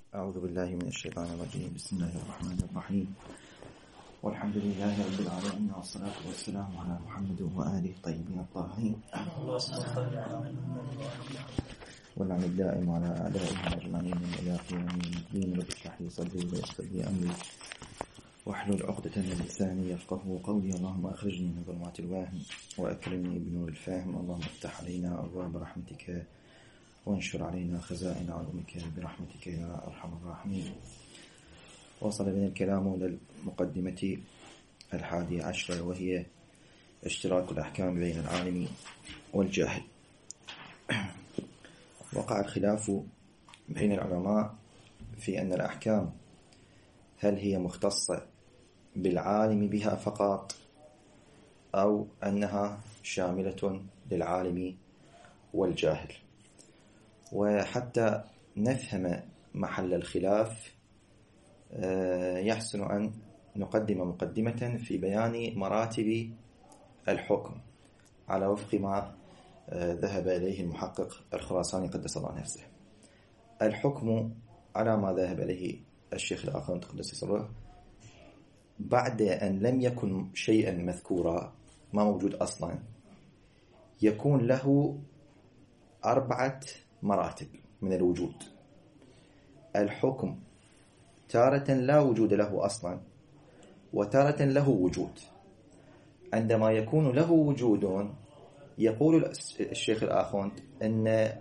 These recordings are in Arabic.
أعوذ بالله من الشيطان الرجيم. بسم الله الرحمن الرحيم، والحمد لله رب العالمين، والصلاة والسلام على محمد وآله الطيبين الطاهرين، والنعم الدائم على أعدائهم أجمعين إلى قيام الدين. رب اشرح لي صدري ويسر لي أمري واحلل عقدة من لساني يفقهوا قولي. اللهم أخرجني من ظلمات الوهم وأكرمني بنور الفهم. اللهم افتح علينا أبواب رحمتك وانشر علينا خزائن علومك برحمتك يا أرحم الراحمين. وصل بنا الكلام إلى المقدمة 11، وهي اشتراك الأحكام بين العالم والجاهل. وقع الخلاف بين العلماء في أن الأحكام هل هي مختصة بالعالم بها فقط أو أنها شاملة للعالم والجاهل. وحتى نفهم محل الخلاف يحسن أن نقدم مقدمة في بيان مراتب الحكم على وفق ما ذهب إليه المحقق الخراساني قدس الله نفسه. الحكم على ما ذهب إليه الشيخ الآخوند قدس سره، بعد أن لم يكن شيئا مذكورا ما موجود أصلا، يكون له 4 مراتب من الوجود. الحكم تارة لا وجود له أصلا، وتارة له وجود. عندما يكون له وجود يقول الشيخ الآخوند أن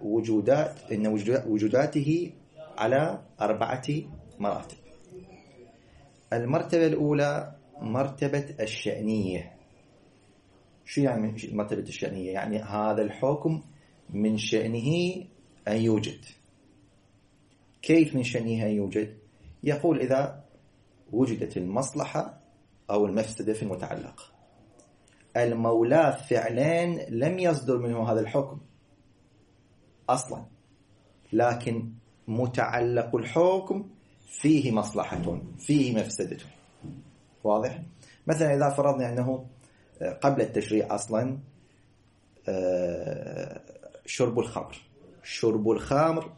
وجوداته على 4 مراتب. المرتبة الأولى مرتبة الشأنية. شو يعني مرتبة الشأنية؟ يعني هذا الحكم من شأنه أن يوجد. كيف من شأنه أن يوجد؟ يقول إذا وجدت المصلحة أو المفسدة في المتعلق. المولى فعلا لم يصدر منه هذا الحكم أصلا، لكن متعلق الحكم فيه مصلحة فيه مفسدة. واضح؟ مثلا إذا فرضنا أنه قبل التشريع أصلا شرب الخمر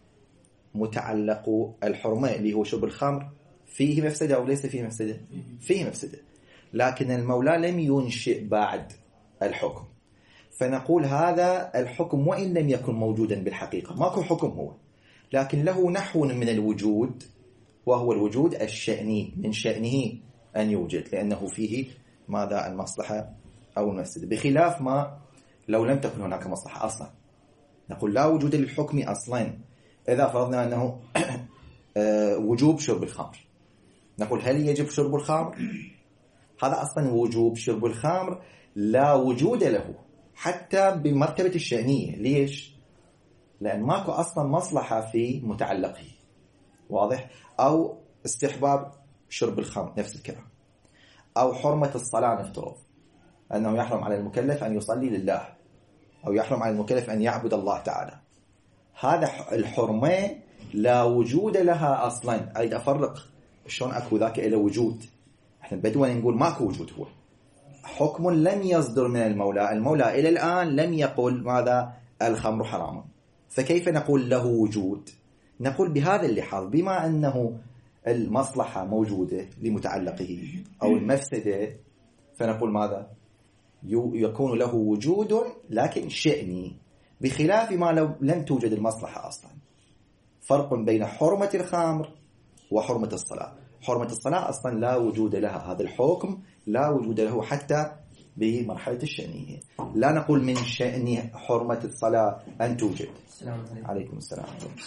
متعلق الحرمة اللي هو شرب الخمر فيه مفسدة أو ليس فيه مفسدة؟ فيه مفسدة، لكن المولى لم ينشئ بعد الحكم، فنقول هذا الحكم وإن لم يكن موجودا بالحقيقة، ماكو حكم هو، لكن له نحو من الوجود، وهو الوجود الشأني، من شأنه أن يوجد لأنه فيه ماذا؟ المصلحة أو المفسدة. بخلاف ما لو لم تكن هناك مصلحة أصلا، نقول لا وجود للحكم أصلا. إذا فرضنا أنه وجوب شرب الخمر، نقول هل يجب شرب الخمر؟ هذا أصلا وجوب شرب الخمر لا وجود له حتى بمرتبة الشأنية. ليش؟ لأن ماكو أصلا مصلحة في متعلقه. واضح؟ أو استحباب شرب الخمر نفس الكلام، أو حرمة الصلاة، نفترض أنه يحرم على المكلف أن يصلي لله، أو يحرم على المكلف أن يعبد الله تعالى. هذا الحرمة لا وجود لها أصلا. أريد أفرق شلون أكو ذاك إلى وجود. احنا بدون نقول ماكو وجود، هو حكم لم يصدر من المولى إلى الآن لم يقل ماذا؟ الخمر حرام، فكيف نقول له وجود؟ نقول بهذا اللحاظ، بما أنه المصلحة موجودة لمتعلقه أو المفسدة، فنقول ماذا؟ يكون له وجود لكن شأني، بخلاف ما لو لم توجد المصلحة أصلا. فرق بين حرمة الخمر وحرمة الصلاة. حرمة الصلاة أصلا لا وجود لها، هذا الحكم لا وجود له حتى بمرحلة الشأنية. لا نقول من شأن حرمة الصلاة أن توجد. عليكم السلام.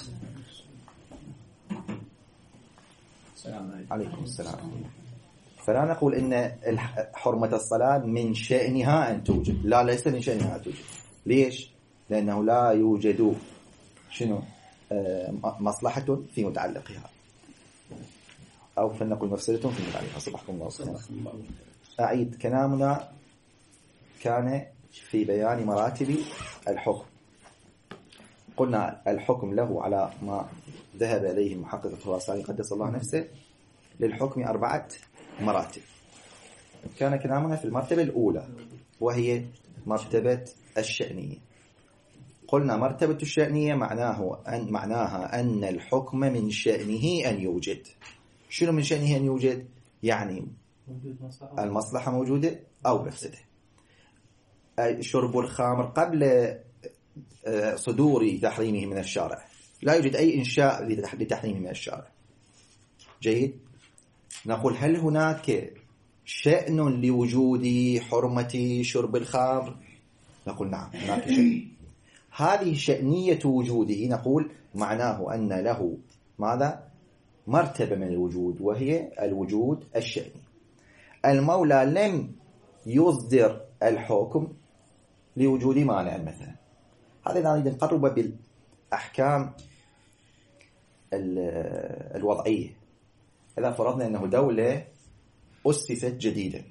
عليكم السلام. فلا نقول إن حرمة الصلاة من شأنها أن توجد، لا، ليس من شأنها أن توجد. ليش؟ لأنه لا يوجد مصلحة في متعلقها، أو فلنقل مفسدة في متعلقها. صبحكم الله خيرا. أعيد كلامنا كان في بيان مراتب الحكم. قلنا الحكم له على ما ذهب إليه المحقق الخراساني قدس الله نفسه، للحكم 4 مراتب. كان كلامنا في المرتبة الأولى وهي مرتبة الشأنية. قلنا مرتبة الشأنية معناها أن الحكم من شأنه أن يوجد. شنو من شأنه أن يوجد؟ يعني المصلحة موجودة أو مفسدة. شرب الخمر قبل صدور تحريمه من الشارع لا يوجد أي إنشاء لتحريمه من الشارع. جيد. نقول هل هناك شأن لوجود حرمة شرب الخمر؟ نقول نعم هناك شأن. هذه شأنية وجوده نقول معناه أن له ماذا؟ مرتبة من الوجود، وهي الوجود الشأني. المولى لم يصدر الحكم لوجود مانع مثلا. هذا نريد نقرب بالأحكام الوضعية. إذا فرضنا أنه دولة أسست جديدا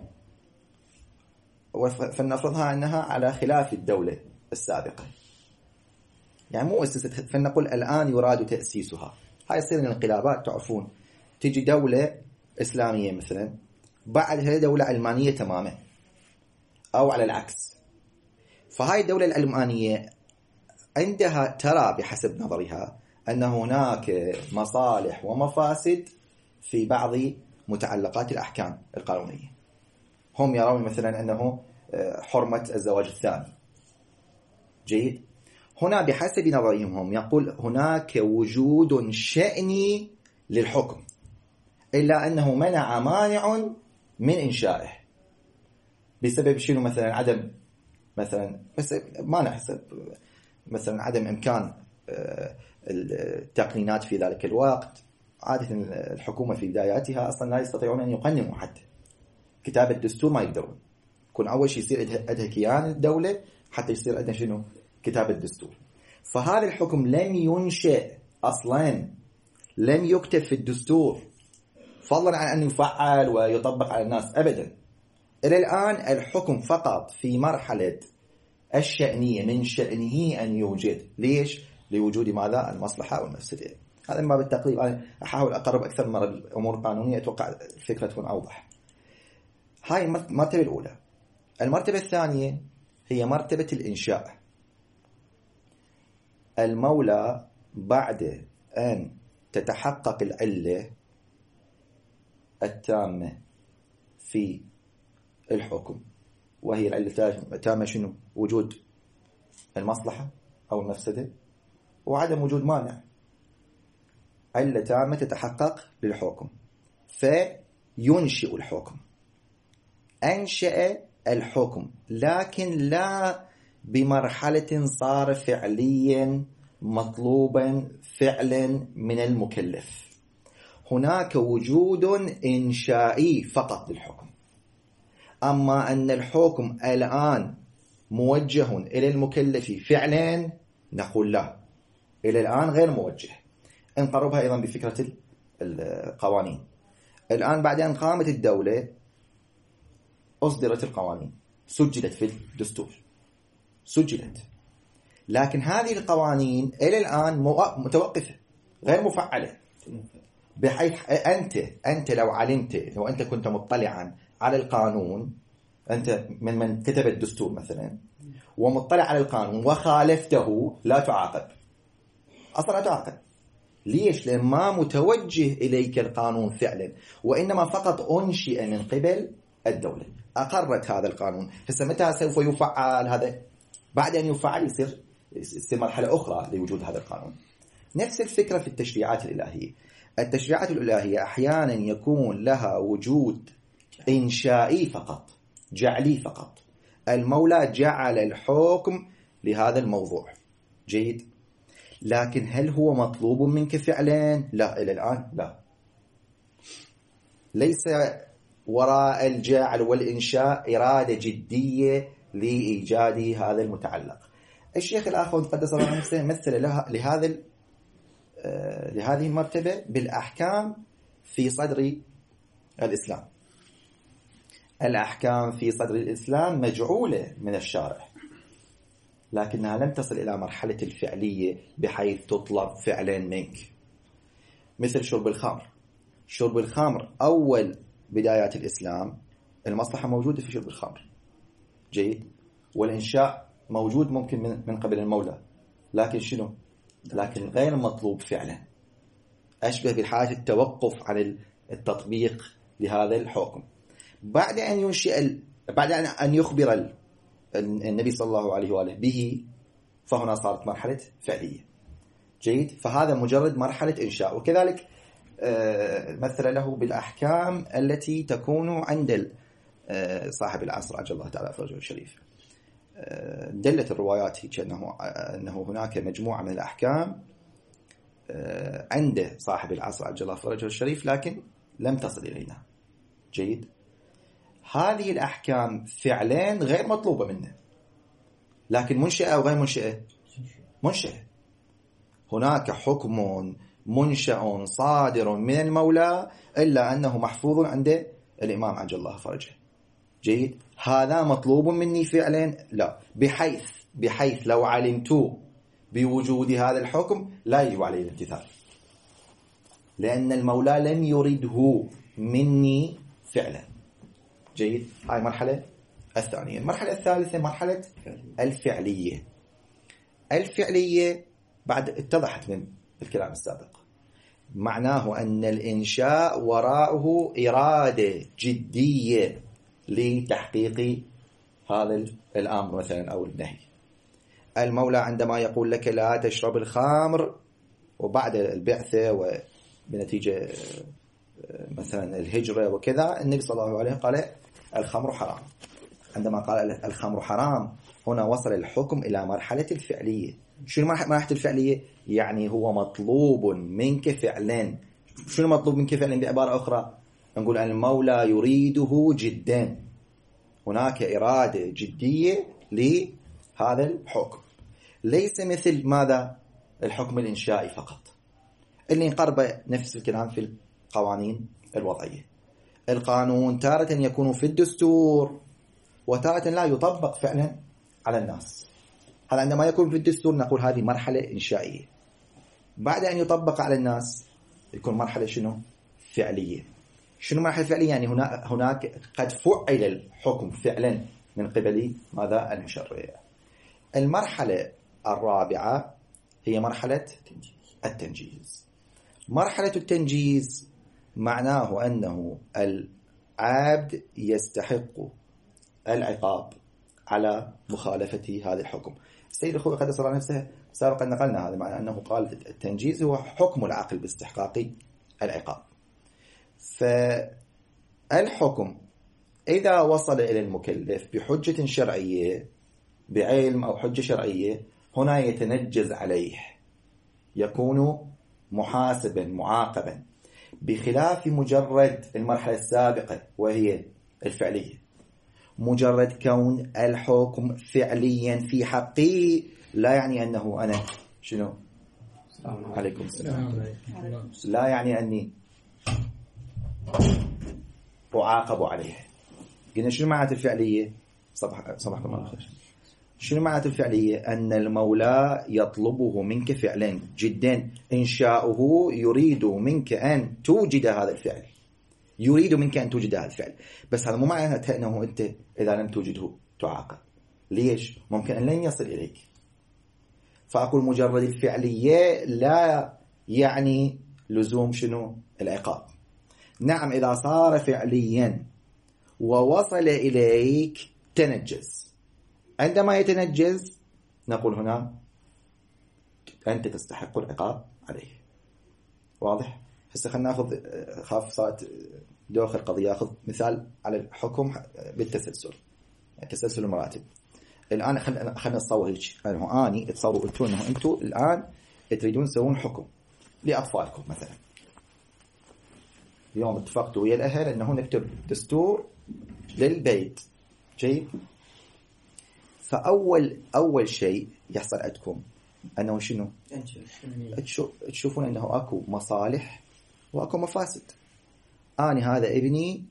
فلنفرضها أنها على خلاف الدولة السابقة، يعني مو أسست، فلنقول الآن يراد تأسيسها. هاي يصير الانقلابات تعرفون، تجي دولة إسلامية مثلا بعدها دولة علمانية تماما أو على العكس. فهاي الدولة العلمانية عندها ترى بحسب نظرها أن هناك مصالح ومفاسد في بعض متعلقات الأحكام القانونية. هم يرون مثلا أنه حرمة الزواج الثاني. جيد. هنا بحسب نظرهم هم يقول هناك وجود شأني للحكم، إلا أنه منع مانع من إنشائه بسبب شنو؟ مثلا عدم، مثلا بس ما نحسب مثلا عدم إمكان التقنينات في ذلك الوقت. عادة الحكومة في بداياتها أصلا لا يستطيعون أن يقننوا حتى كتابة الدستور، ما يقدرون. يكون أول شيء يصير عندها كيان الدولة حتى يصير عندنا شنو؟ كتابة الدستور. فهذا الحكم لم ينشأ أصلا، لم يكتب في الدستور فضلا عن أن يفعل ويطبق على الناس أبدا. إلى الآن الحكم فقط في مرحلة الشأنية، من شأنه أن يوجد. ليش؟ لوجود ماذا؟ المصلحة والمفسدة. هذا ما بالتقريب. أنا أحاول أقرب أكثر من الأمور القانونية، أتوقع الفكرة تكون أوضح. هاي المرتبة الأولى. المرتبة الثانية هي مرتبة الإنشاء. المولى بعد أن تتحقق العلة التامة في الحكم، وهي العلة التامة شنو؟ وجود المصلحة أو المفسدة وعدم وجود مانع. علة تامة تتحقق للحكم فينشئ الحكم. أنشأ الحكم لكن لا بمرحلة صار فعليا مطلوبا فعلا من المكلف. هناك وجود إنشائي فقط للحكم. أما أن الحكم الآن موجه إلى المكلف فعلا، نقول لا، إلى الآن غير موجه. نقربها أيضا بفكرة القوانين. الآن بعد أن قامت الدولة أصدرت القوانين، سجلت في الدستور، سجلت، لكن هذه القوانين إلى الآن متوقفة غير مفعلة. بحيث أنت لو علمت، لو أنت كنت مطلعا على القانون، أنت من كتب الدستور مثلا ومطلع على القانون وخالفته، لا تعاقب أصلا، لا تعاقب. ليش؟ لأن ما متوجه إليك القانون فعلا، وإنما فقط أنشئ من قبل الدولة، أقرت هذا القانون. فمتى سوف يفعل هذا؟ بعد أن يفعل يصير مرحلة أخرى لوجود هذا القانون. نفس الفكرة في التشريعات الإلهية. التشريعات الإلهية أحيانا يكون لها وجود إنشائي فقط، جعلي فقط. المولى جعل الحكم لهذا الموضوع. جيد. لكن هل هو مطلوب منك فعلا؟ لا، إلى الآن لا. ليس وراء الجعل والإنشاء إرادة جدية لإيجاد هذا المتعلق. الشيخ الآخر قدس الله نفسه مثل لهذه المرتبة بالأحكام في صدر الإسلام. الأحكام في صدر الإسلام مجعولة من الشارع، لكنها لم تصل إلى مرحلة الفعلية بحيث تطلب فعلا منك. مثل شرب الخمر. شرب الخمر أول بدايات الإسلام المصلحة موجودة في شرب الخمر. جيد. والإنشاء موجود ممكن من قبل المولى، لكن شنو؟ لكن غير مطلوب فعلا، أشبه بالحاجة التوقف عن التطبيق لهذا الحكم. بعد أن يخبر النبي صلى الله عليه وآله به، فهنا صارت مرحلة فعلية. جيد. فهذا مجرد مرحلة إنشاء. وكذلك مثل له بالأحكام التي تكون عند صاحب العصر عجل الله تعالى فرجه الشريف. دلت الروايات أنه هناك مجموعة من الأحكام عند صاحب العصر عجل الله فرجه الشريف لكن لم تصل إلينا. جيد. هذه الأحكام فعلين غير مطلوبة منه، لكن منشئة أو غير منشئة؟ منشئة. هناك حكم منشأ صادر من المولى إلا أنه محفوظ عند الإمام عجل الله فرجه. جيد. هذا مطلوب مني فعلا؟ لا، بحيث لو علمت بوجود هذا الحكم لا يجب عليه الامتثال، لأن المولى لم يرده مني فعلا. جيد. هاي المرحلة الثانية. المرحلة الثالثة مرحلة الفعلية. الفعلية بعد اتضحت من الكلام السابق، معناه أن الإنشاء وراءه إرادة جدية لتحقيق هذا الأمر مثلا أو النهي. المولى عندما يقول لك لا تشرب الخمر، وبعد البعثة وبنتيجة مثلا الهجرة وكذا، النبي صلى الله عليه وسلم قال الخمر حرام. عندما قال الخمر حرام هنا وصل الحكم إلى مرحلة الفعلية. شنو مرحلة الفعلية؟ يعني هو مطلوب منك فعلا. شنو مطلوب منك فعلا؟ بعبارة أخرى نقول المولى يريده جدا، هناك إرادة جدية لهذا الحكم، ليس مثل ماذا؟ الحكم الإنشائي فقط اللي انقرب نفس الكلام في القوانين الوضعية. القانون تارة يكون في الدستور وتارة لا يطبق فعلا على الناس. هذا عندما يكون في الدستور نقول هذه مرحلة إنشائية، بعد أن يطبق على الناس يكون مرحلة شنو؟ فعلية. شنو مرحلة فعلية؟ يعني هناك قد فعل الحكم فعلا من قبل ماذا؟ المشرع. المرحلة الرابعة هي مرحلة التنجيز. مرحلة التنجيز معناه أنه العبد يستحق العقاب على مخالفة هذا الحكم. السيد الخوي قدس الله نفسه سابقا نقلنا هذا، معنى أنه قال التنجيز هو حكم العقل باستحقاق العقاب. فالحكم إذا وصل إلى المكلف بحجة شرعية، بعلم أو حجة شرعية، هنا يتنجز عليه، يكون محاسبا معاقبا، بخلاف مجرد المرحلة السابقة وهي الفعلية. مجرد كون الحكم فعليا في حقي لا يعني أنه أنا شنو؟ عليكم السلام. لا يعني أني أعاقب عليه. قلنا شنو معنى الفعلية؟ صباحكم الله خير. شنو معنى الفعلية؟ أن المولى يطلبه منك فعلا جدا، إنشاؤه يريد منك أن توجد هذا الفعل، يريد منك أن توجد هذا الفعل، بس هذا مو معناته أنه أنت إذا لم توجده تعاقب. ليش؟ ممكن أن لن يصل إليك. فأقول مجرد الفعلية لا يعني لزوم شنو؟ العقاب. نعم، إذا صار فعليا ووصل إليك تنجز. عندما يتنجز نقول هنا أنت تستحق العقاب عليه. واضح؟ هسه خلينا ناخذ، خاف صارت دوخ القضية، أخذ مثال على الحكم بالتسلسل، تسلسل المراتب. الآن خلينا نتصور هيك، أني تصوروا قلتوا أنه أنتوا الآن تريدون تسوون حكم لأطفالكم مثلا. اليوم اتفقتوا ويا الأهل أنه نكتب دستور للبيت. جيد. فأول شيء يحصل عندكم أنه شنو؟ تشوفون أنه أكو مصالح وأكو مفاسد. أنا هذا ابني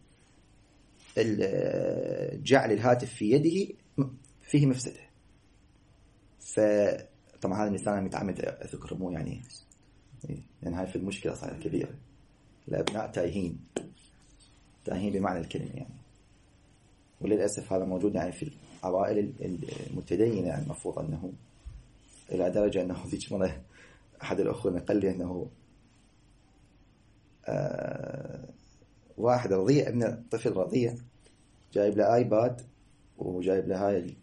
جعل الهاتف في يده فيه مفسدة. فطبعا هذا المثال أنا متعمد أذكره، مو يعني هاي في المشكلة صارت كبيرة. الأبناء تايهين بمعنى الكلمة يعني، وللأسف هذا موجود يعني في عوائل المتدينة يعني المفروض أنه إلى درجة أنه ذيك مرة أحد الأخوة قال لي أنه واحد رضيع، ابن طفل رضيع جايب له آيباد وجايب له هاي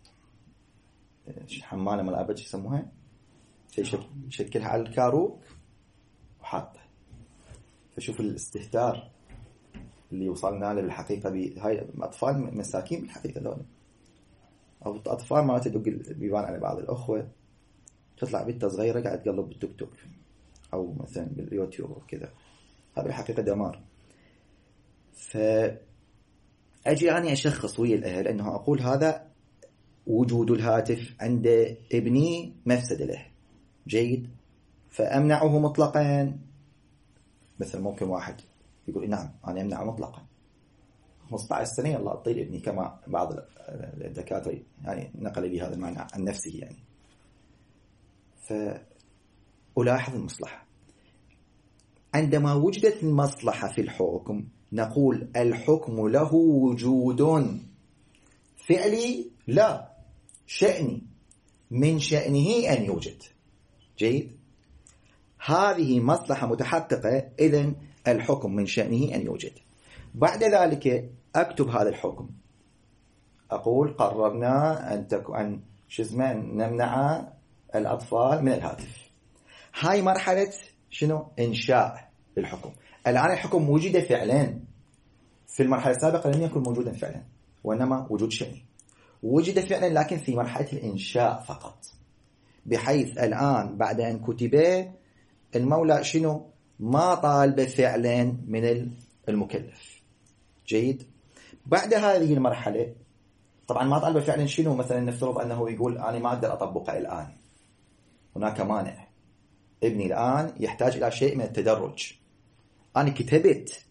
حمالة مال آيباد يسموها شكلها على الكاروك وحاطه. فشوف الاستهتار اللي وصلنا له بالحقيقة بهاي أطفال مساكين بالحقيقة ذولا، أو أطفال ما تدق بيبان على بعض الأخوة تطلع بنت صغيرة قاعد تقلب بالتيك توك أو مثلا باليوتيوب وكذا. هذا بالحقيقة دمار. فأجي أنا أشخص ويا الأهل أنه أقول هذا وجود الهاتف عند ابني مفسدة له، جيد، فأمنعه مطلقا. مثلا ممكن واحد يقول نعم أنا أمنعه مطلقا 15 سنة يلا أطيل ابني، كما بعض الدكاترة يعني نقل لي هذا المعنى عن نفسه يعني. فألاحظ المصلحة. عندما وجدت المصلحة في الحكم نقول الحكم له وجود فعلي لا شأني، من شأنه أن يوجد، جيد، هذه مصلحة متحققة، إذن الحكم من شأنه أن يوجد. بعد ذلك أكتب هذا الحكم، أقول قررنا أن نمنع الأطفال من الهاتف. هاي مرحلة شنو؟ إنشاء الحكم. الآن الحكم وجد فعلا، في المرحلة السابقة لم يكن موجودا فعلا وإنما وجود شأني. وجد فعلا لكن في مرحلة الإنشاء فقط، بحيث الآن بعد أن كتب المولى شنو؟ ما طالب فعلا من المكلف، جيد. بعد هذه المرحلة طبعا ما طالب فعلا شنو؟ مثلا نفترض أنه يقول أنا ما أقدر أطبقه الآن، هناك مانع، ابني الآن يحتاج إلى شيء من التدرج. أنا كتبت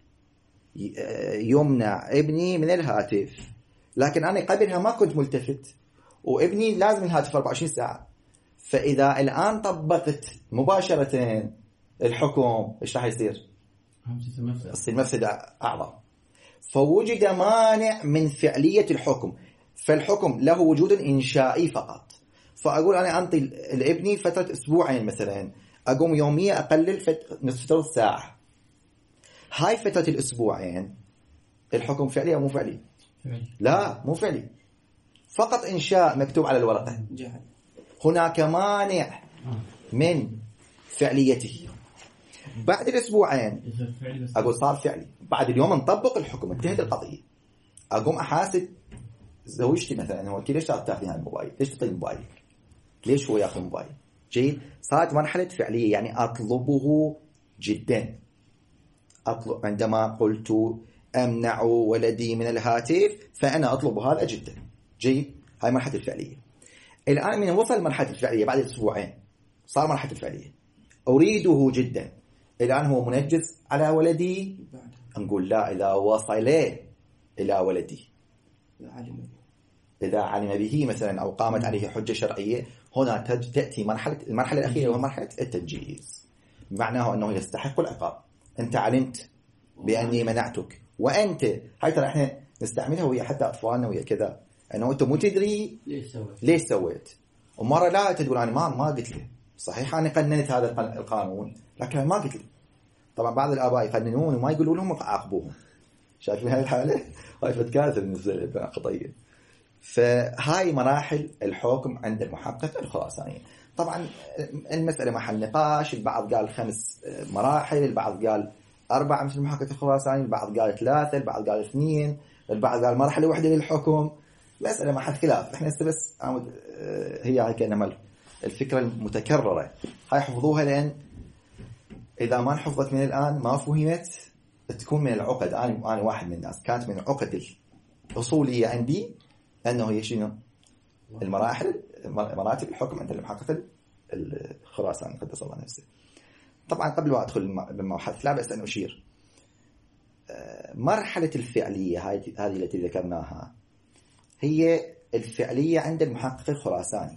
يمنع ابني من الهاتف، لكن أنا قبلها ما كنت ملتفت وابني لازم الهاتف 24 ساعة. فإذا الآن طبقت مباشرة الحكم إيش راح يصير؟ يصير مفسدة أعظم. فوجد مانع من فعلية الحكم، فالحكم له وجود إنشائي فقط. فأقول أنا أنطي لابني فترة أسبوعين مثلا، أقوم يوميا أقلل نصف ساعة. هاي فترة الأسبوعين الحكم فعلي أو مو فعلي؟ لا مو فعلي، فقط إنشاء مكتوب على الورقة. هناك مانع من فعليته. بعد الأسبوعين أقول صار فعلي، بعد اليوم نطبق الحكم، انتهت القضية. أقوم أحاسب زوجتي مثلا، هو ليش تاخذين الموبايل؟ ليش تعطيني الموبايل؟ ليش هو ياخذ الموبايل؟ جيد، صارت مرحلة فعلية، يعني أطلبه جدا. أطلب عندما قلت أمنع ولدي من الهاتف فأنا أطلب هذا جدا، جيد. هاي مرحلة الفعلية. الآن من وصل مرحلة الفعلية بعد أسبوعين صار مرحلة الفعلية، أريده جدا. الآن هو منجز على ولدي، نقول لا، إذا وصل إلى ولدي، إذا علم به مثلا أو قامت عليه حجة شرعية، هنا تأتي المرحلة الأخيرة وهي مرحلة التنجيز. معناه أنه يستحق العقاب. أنت علمت بأني منعتك، وأنت هاي ترى إحنا نستعملها ويا حتى أطفالنا ويا كذا، أنه أنت مو تدري ليش سويت. ومرة لا تقول أنا ما قلت له، صحيح أنا قننت هذا القانون لكن ما قلت له. طبعا بعض الآباء يقننون وما يقولوا لهم عاقبوهم. شايفين هاي الحالة؟ هاي فتكاثر بالنسبة للبناء قضية. فهاي مراحل الحكم عند المحقق الخراساني. طبعا المسألة محل نقاش، البعض قال 5 مراحل، البعض قال 4 مثل المحقق الخراساني، البعض قال 3، البعض قال 2، البعض قال مرحلة واحدة للحكم. مسألة محل خلاف. احنا بس هي كأنما الفكرة المتكررة هاي حفظوها، لأن إذا ما حفظت من الآن ما فهمت تكون من العقد. أنا واحد من الناس كانت من العقد الأصولية عندي أنه هي شنو مراتب الحكم عند المحقق الخراساني قدس الله نفسه. طبعا قبل ما أدخل بالمبحث لا بأس أن أشير مرحلة الفعلية هذه التي ذكرناها هي الفعلية عند المحقق الخراساني،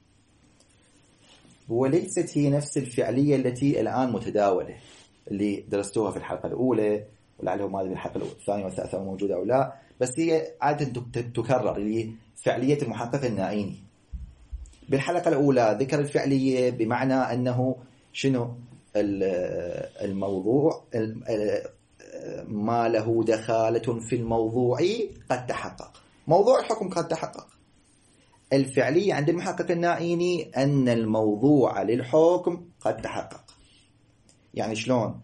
وليست هي نفس الفعلية التي الآن متداولة اللي درستوها في الحلقة الأولى، ولعله ما أدري الحلقة الثانية والثالثة موجودة أو لا. بس هي عادة تكرر، اللي هي فعلية المحقق النائيني. بالحلقة الأولى ذكر الفعلية بمعنى أنه شنو الموضوع ما له دخالة في الموضوع قد تحقق، موضوع الحكم قد تحقق. الفعلية عند المحقق النائيني أن الموضوع للحكم قد تحقق. يعني شلون؟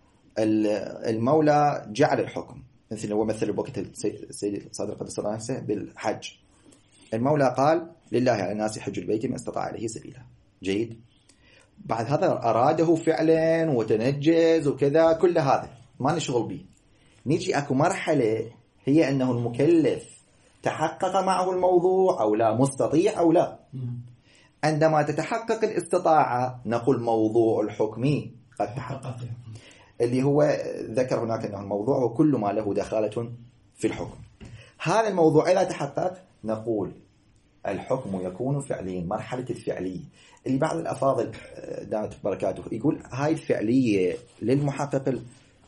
المولى جعل الحكم، مثل هو مثل بوقت السيد الصادق قدس الله نفسه بالحج. المولى قال لله على الناس حج البيت من استطاع عليه سبيلا. جيد. بعد هذا أراده فعلا وتنجز وكذا، كل هذا ما نشغل به. نيجي أكو مرحلة هي أنه المكلف تحقق معه الموضوع أو لا، مستطيع أو لا. عندما تتحقق الاستطاعة نقول موضوع الحكم قد تحقق، اللي هو ذكر هناك أنه الموضوع هو كل ما له دخالة في الحكم. هذا الموضوع إذا تحقق نقول الحكم يكون فعليا. مرحلة الفعلية اللي بعض الأفاضل دامت بركاته يقول هاي الفعلية للمحقق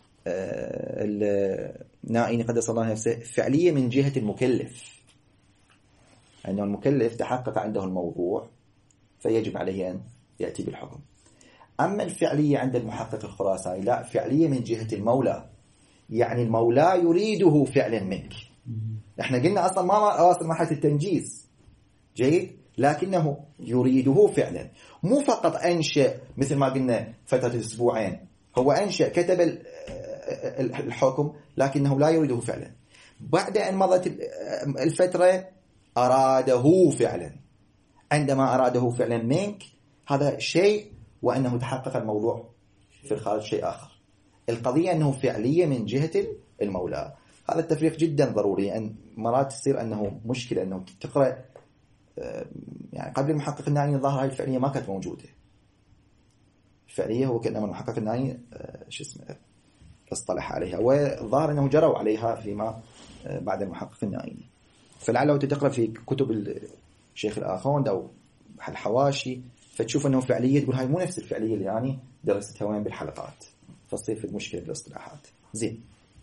النائيني قدس الله نفسه فعلية من جهة المكلف، أنه المكلف تحقق عنده الموضوع فيجب عليه أن يأتي بالحكم. أما الفعلية عند المحقق الخراساني لا، فعلية من جهة المولى، يعني المولى يريده فعلا منك. احنا قلنا أصلا ما واصل مرحلة التنجيز. جيد. لكنه يريده فعلا، مو فقط أنشأ مثل ما قلنا فترة أسبوعين، هو أنشأ كتب الحكم لكنه لا يريده فعلا. بعد أن مضت الفترة أراده فعلا. عندما أراده فعلا منك هذا شيء، وأنه تحقق الموضوع في الخارج شيء آخر. القضية أنه فعلية من جهة المولى. هذا التفريق جدا ضروري، أن مرات تصير أنه مشكلة أنه تقرأ يعني قبل المحقق النائي الظاهر هاي الفعلية ما كانت موجودة. الفعلية هو كأنما المحقق النائي اصطلح عليها، والظاهر أنه جروا عليها فيما بعد المحقق النائي. فلعله تقرأ في كتب الشيخ الآخوند أو الحواشي فتشوف أنه فعلية، تقول هاي مو نفس الفعلية اللي يعني درستها وين بالحلقات، فتصير في المشكلة بالاصطلاحات. زين.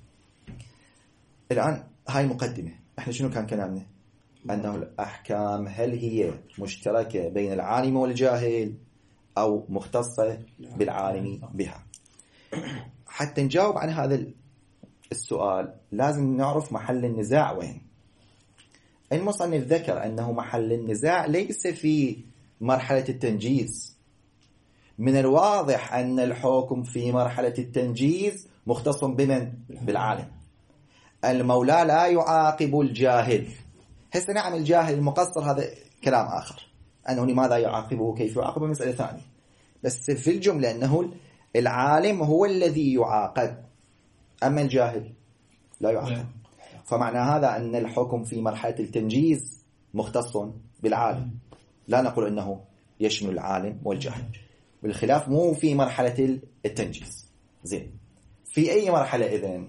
الآن هاي مقدمة. احنا شنو كان كلامنا؟ أنه الأحكام هل هي مشتركة بين العالم والجاهل أو مختصة بالعالم بها؟ حتى نجاوب عن هذا السؤال لازم نعرف محل النزاع وين. المصنف ذكر أنه محل النزاع ليس في مرحلة التنجيز. من الواضح أن الحكم في مرحلة التنجيز مختص بمن؟ بالعالم. المولى لا يعاقب الجاهل. هسه نعم الجاهل المقصر هذا كلام آخر، أنه لماذا يعاقبه كيف يعاقبه مسألة ثانية، بس في الجملة أنه العالم هو الذي يعاقب، أما الجاهل لا يعاقب. فمعنى هذا أن الحكم في مرحلة التنجيز مختص بالعالم، لا نقول أنه يشمل العالم والجاهل. بالخلاف مو في مرحلة التنجيز. زين. في أي مرحلة إذن؟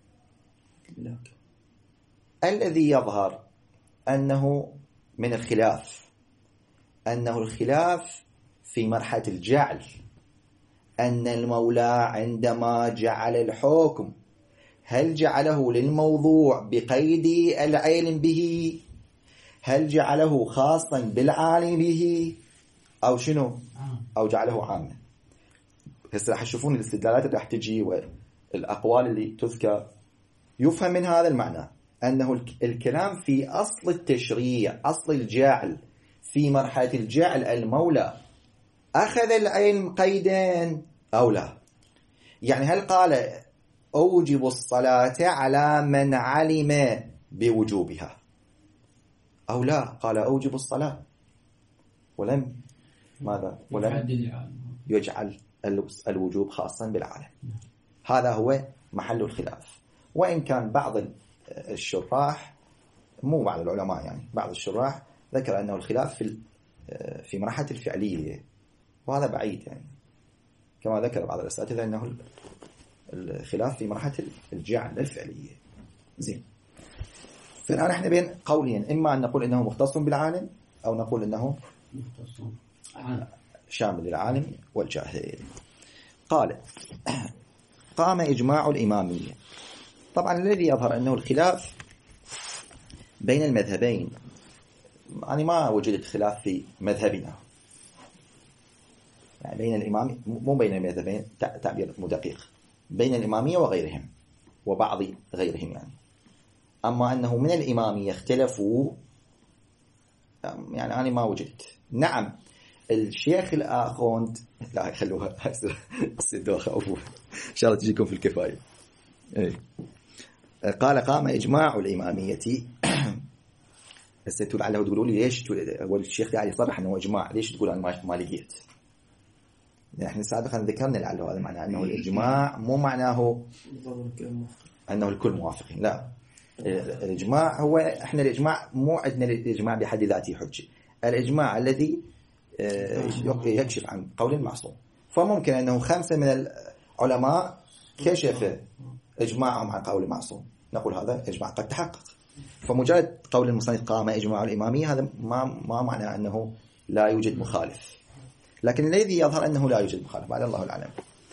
الذي يظهر أنه من الخلاف، أنه الخلاف في مرحلة الجعل، أن المولى عندما جعل الحكم هل جعله للموضوع بقيد العلم به، هل جعله خاصا بالعالم به، أو شنو، أو جعله عاما. هسه راح تشوفون الاستدلالات اللي راح تجي والأقوال اللي تذكر، يفهم من هذا المعنى أنه الكلام في أصل التشريع، أصل الجعل. في مرحلة الجعل المولى أخذ العلم قيدا أو لا؟ يعني هل قال أوجب الصلاة على من علم بوجوبها، أو لا قال أوجب الصلاة ولم ماذا؟ ولم يجعل الوجوب خاصا بالعالم. هذا هو محل الخلاف. وإن كان بعض الشراح، مو بعض العلماء يعني، بعض الشراح ذكر أنه الخلاف في مرحلة الفعلية، وهذا بعيد يعني، كما ذكر بعض الأساتذة أنه الخلاف في مرحلة الجعل الفعلية. زين. فالآن احنا بين قولين، إما أن نقول إنه مختص بالعالم، أو نقول إنه شامل للعالم والجاهل. قال قام إجماع الإمامية. طبعا الذي يظهر أنه الخلاف بين المذهبين يعني ما وجدت خلاف في مذهبنا، يعني بين الإمام، مو بين المذهبين تعبير مدقق، بين الإمامية وغيرهم وبعض غيرهم يعني. أما أنه من الإمامية اختلفوا يعني أنا ما وجدت. نعم الشيخ الآخوند، لا خلوها الصدوة خوفوا إن شاء الله تجيكم في الكفاية. قال قام إجماع الإمامية. هسه لعله تقولوا لي ليش هو الشيخ يعني صرح أنه إجماع، ليش تقول أنا ما لقيت؟ نحن سابقا ذكرنا لعله هذا معناه أنه الإجماع مو معناه أنه الكل موافقين، لا. الإجماع هو إحنا الإجماع مو عندنا الإجماع بحد ذاته حجة، الإجماع الذي يكشف عن قول معصوم. فممكن أنه 5 من العلماء كشف إجماعهم عن قول معصوم، نقول هذا إجماع قد تحقق. فمجرد قول المصنف قام إجماع الإمامية هذا ما معنى أنه لا يوجد مخالف، لكن الذي يظهر أنه لا يوجد مخالف على الله العالم.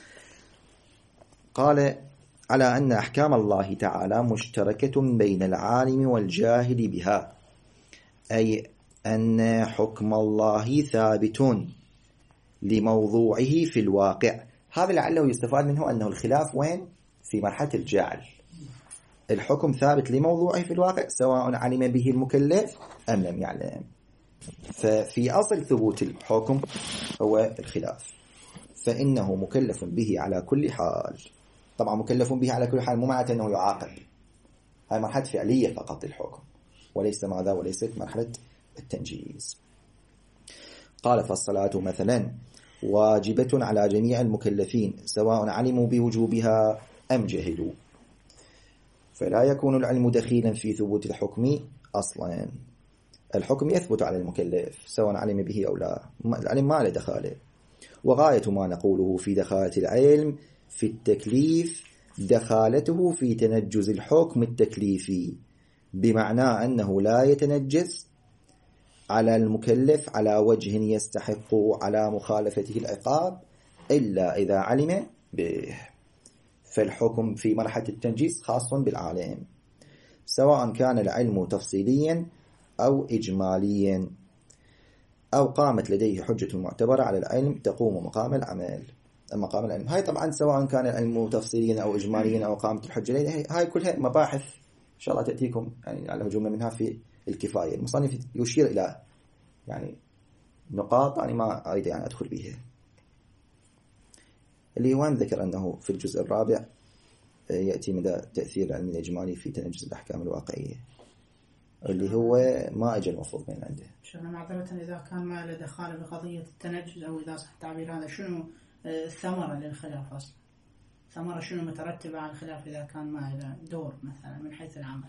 قال على أن أحكام الله تعالى مشتركة بين العالم والجاهل بها، أي أن حكم الله ثابت لموضوعه في الواقع. هذا لعله يستفاد منه أنه الخلاف وين؟ في مرحلة الجعل. الحكم ثابت لموضوعه في الواقع سواء علم به المكلف أم لم يعلم. ففي أصل ثبوت الحكم هو الخلاف، فإنه مكلف به على كل حال. طبعا مكلف به على كل حال مو معناته أنه يعاقب، هاي مرحلة فعلية فقط للحكم، وليس ماذا، وليست مرحلة التنجيز. قال فالصلاة مثلا واجبة على جميع المكلفين سواء علموا بوجوبها أم جهلوا، فلا يكون العلم دخيلا في ثبوت الحكم أصلا. الحكم يثبت على المكلف سواء علم به أو لا، العلم ما له دخاله. وغاية ما نقوله في دخالة العلم في التكليف دخالته في تنجز الحكم التكليفي، بمعنى أنه لا يتنجز على المكلف على وجه يستحق على مخالفته العقاب إلا إذا علم به. فالحكم في مرحلة التنجيز خاص بالعالم، سواء كان العلم تفصيليا أو إجماليا، أو قامت لديه حجة معتبرة على العلم تقوم مقام العمل مقام العلم. هاي طبعا سواء كان العلم تفصيليا أو إجماليا أو قامت الحجة لديه، هاي كلها مباحث إن شاء الله تأتيكم يعني على جملة منها في الكفاية. المصنف يشير إلى يعني نقاط يعني ما أريد يعني أدخل بها. اللي هو ذكر أنه في الجزء الرابع يأتي مدى تأثير العلم الإجمالي في تنجز الأحكام الواقعية، اللي هو ما أجل المفروض من عنده. شنو معذرة إذا كان ما له دخل بقضية التنجز، أو إذا صح التعبير هذا، شنو الثمرة للخلاف أصلا؟ ثمرة شنو مترتبة على الخلاف إذا كان ما له دور مثلا من حيث العمل؟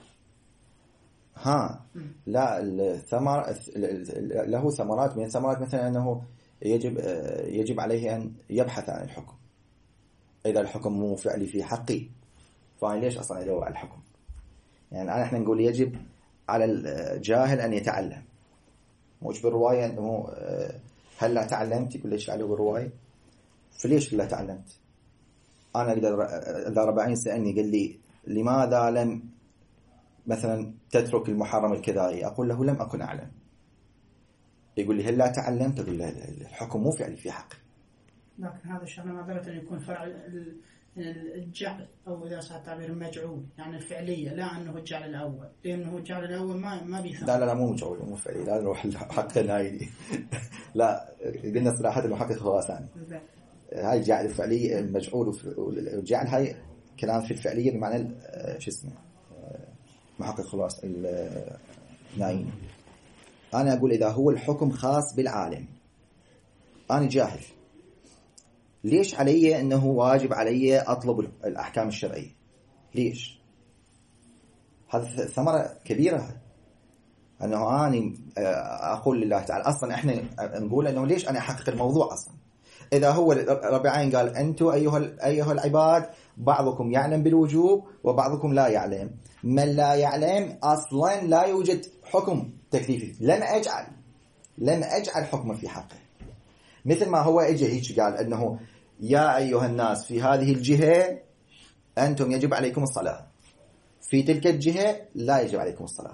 لا الثمر له ثمرات. من الثمرات مثلا أنه يجب عليه أن يبحث عن الحكم. إذا الحكم مو فعلي في حقي فأنا ليش أصلا أدور على الحكم؟ يعني احنا نقول يجب على الجاهل أن يتعلم، موش بالرواية أنه هل لا تعلمت؟ يقول ليش عليه بالرواية، فليش لا تعلمت؟ أنا إذا ربعين سألني قال لي لماذا لم مثلا تترك المحرم الكذائي، أقول له لم أكن أعلم. يقول لي هل لا تعلمت؟ أقول له الحكم مو فعلي في حقي. لكن هذا الشيء معذرة أن يكون فرع الجعل، أو إذا صار التعبير المجعول، يعني الفعلية، لا أنه الجعل الأول، لأنه الجعل الأول ما بيثبت. لا مو مجعول، مو فعلي، لا نروح الحق النايدي. لا قلنا صراحة المحقق خراساني. هاي الجعل الفعلي المجعول، والجعل هاي كلام في الفعلية بمعنى شو اسمه محقق خلاص النايم. أنا أقول إذا هو الحكم خاص بالعالم، أنا جاهل، ليش علي أنه واجب علي أطلب الأحكام الشرعية؟ ليش؟ هذا ثمرة كبيرة، أنه أنا أقول لله تعالى. أصلا إحنا نقول أنه ليش أنا أحقق الموضوع أصلا. إذا هو ربيعين قال أنتم أيها العباد بعضكم يعلم بالوجوب وبعضكم لا يعلم، من لا يعلم أصلا لا يوجد حكم تكليفي، لن أجعل حكما في حقه. مثل ما هو اجى هيك قال أنه يا أيها الناس في هذه الجهة أنتم يجب عليكم الصلاة، في تلك الجهة لا يجب عليكم الصلاة.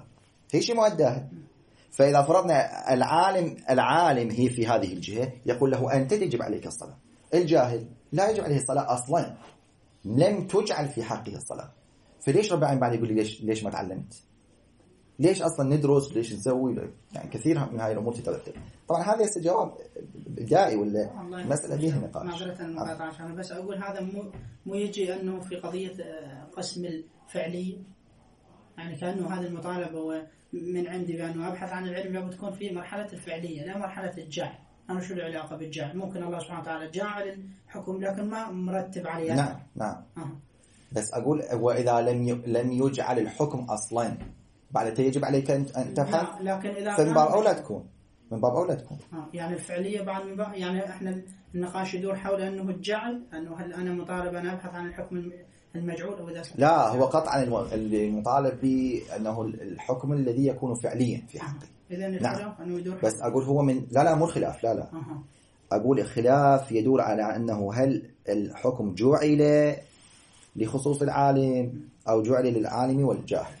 هي شيء مؤداه. فإذا فرضنا العالم هي في هذه الجهة، يقول له أنت تجب عليك الصلاة. الجاهل لا يجب عليه الصلاة أصلا، لم تجعل في حقه الصلاة. فليش رب العالمين بعد يقول لي ليش ما تعلمت؟ ليش أصلا ندرس؟ ليش نسوي؟ يعني كثير من هاي الأمور تترتب. طبعا هذا ليس جواب بدائي ولا مسألة فيها نقاش. معذرة المقاطعة، عشان بس أقول هذا مو يجي أنه في قضية قسم الفعلية، يعني كأنه هذا المطالبة من عندي بأنه أبحث عن العلم لابد تكون في مرحلة الفعلية لا مرحلة الجعل. أنا شو العلاقة بالجعل؟ ممكن الله سبحانه وتعالى جاعل الحكم لكن ما مرتب عليه. نعم. بس أقول وإذا لم يجعل الحكم أصلا بعد يجب عليك أن تبحث. لكن إذا فمن باب أولى تكون يعني الفعلية بعد يعني إحنا النقاش يدور حول أنه الجعل، أنه هل أنا مطالب أن أبحث عن الحكم المجعول أو لا، هو قطعا المطالب بأنه الحكم الذي يكون فعليا في حقه. نعم. بس أقول هو من لا مو خلاف، لا أقول الخلاف يدور على أنه هل الحكم جعل لخصوص العالم أو جعل للعالم والجاهل.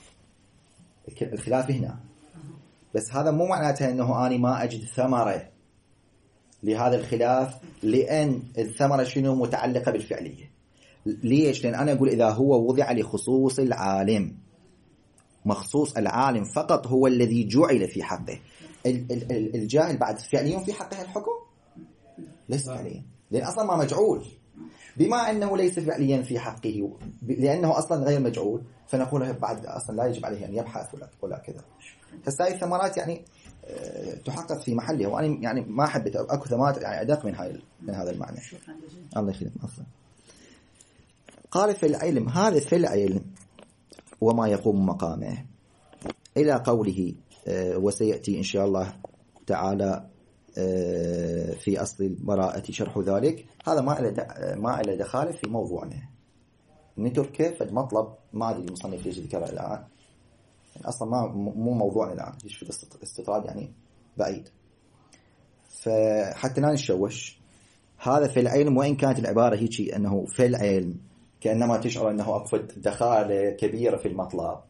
الخلاف هنا. بس هذا مو معناته أنه أنا ما أجد ثمرة لهذا الخلاف، لأن الثمرة شنو متعلقة بالفعلية. ليش؟ لأن أنا أقول إذا هو وضع لخصوص العالم، مخصوص العالم فقط هو الذي جعل في حقه. الجاهل بعد فعليا في حقه الحكم ليس فعليا، لأن أصلا ما مجعول. بما أنه ليس فعليا في حقه لأنه أصلا غير مجعول، فنقول بعد أصلا لا يجب عليه أن يبحث ولا كذا. هسه الثمرات يعني تحقق في محلها، وأنا يعني ما حبيت أكو ثمرات يعني أدق من هذا المعنى. الله يخليك. أصلا قال في العلم، هذا في العلم وما يقوم مقامه، إلى قوله وسيأتي إن شاء الله تعالى في أصل البراءة شرح ذلك. هذا ما إلى دخال في موضوعنا، نتركه فد مطلب ما أدري المصنف ليش ذكره الآن، أصلا مو موضوعنا الآن، ليش في الاستطراد يعني بعيد، فحتى لا نشوش. هذا في العلم، وإن كانت العبارة هيك أنه في العلم كأنما تشعر أنه أقفت دخالة كبيرة في المطلب،